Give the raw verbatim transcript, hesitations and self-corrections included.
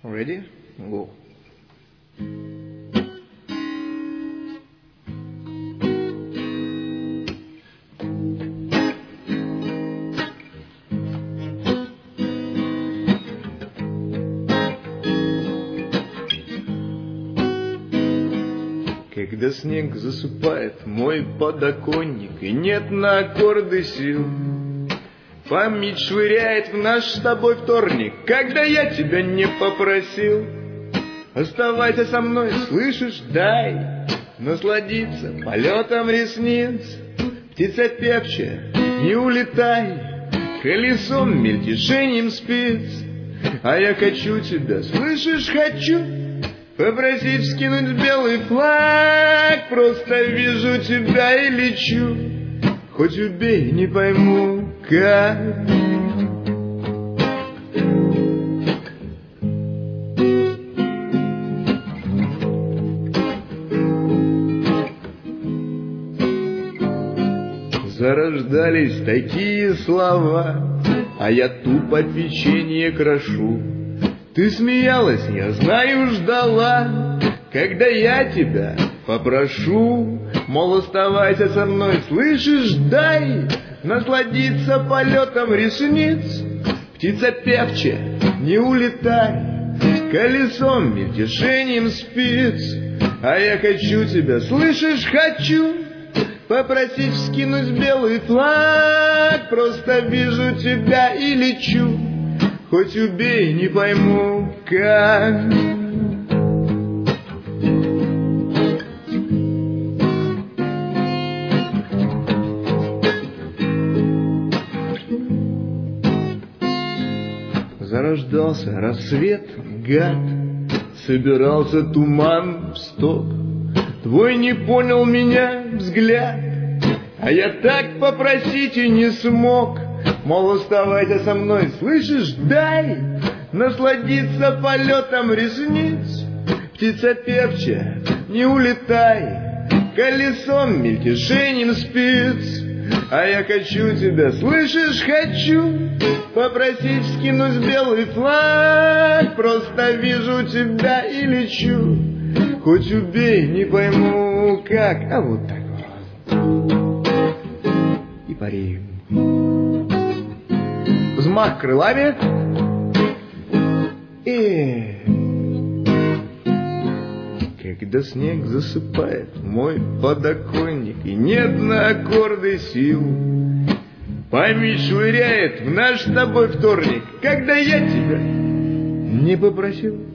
Ready? Go. Когда снег засыпает мой подоконник, и нет на аккорды сил, память швыряет в наш с тобой вторник, когда я тебя не попросил. Оставайся со мной, слышишь, дай насладиться полетом ресниц. Птица певчая, не улетай, колесом мельтешением спиц. А я хочу тебя, слышишь, хочу попросить вскинуть белый флаг. Просто вижу тебя и лечу, хоть убей, не пойму как. Зарождались такие слова, а я тупо печенье крошу. Ты смеялась, я знаю, ждала, когда я тебя попрошу. Мол, оставайся со мной, слышишь, дай насладиться полетом ресниц. Птица певчая, не улетай, колесом мельтешением спиц. А я хочу тебя, слышишь, хочу попросить вскинуть белый флаг. Просто вижу тебя и лечу, хоть убей, не пойму как. Зарождался рассвет, гад, собирался туман в сток. Твой не понял меня взгляд, а я так попросить и не смог. Мол, оставайся со мной, слышишь, дай насладиться полетом ресниц. Птица певчая, не улетай, колесом мельтешением спиц. А я хочу тебя, слышишь, хочу попросить вскинуть белый флаг. Просто вижу тебя и лечу, хоть убей, не пойму как. А вот так вот. И пари. Взмах крылами. И когда снег засыпает мой подоконник, и нет на аккорды сил, память швыряет в наш с тобой вторник, когда я тебя не попросил.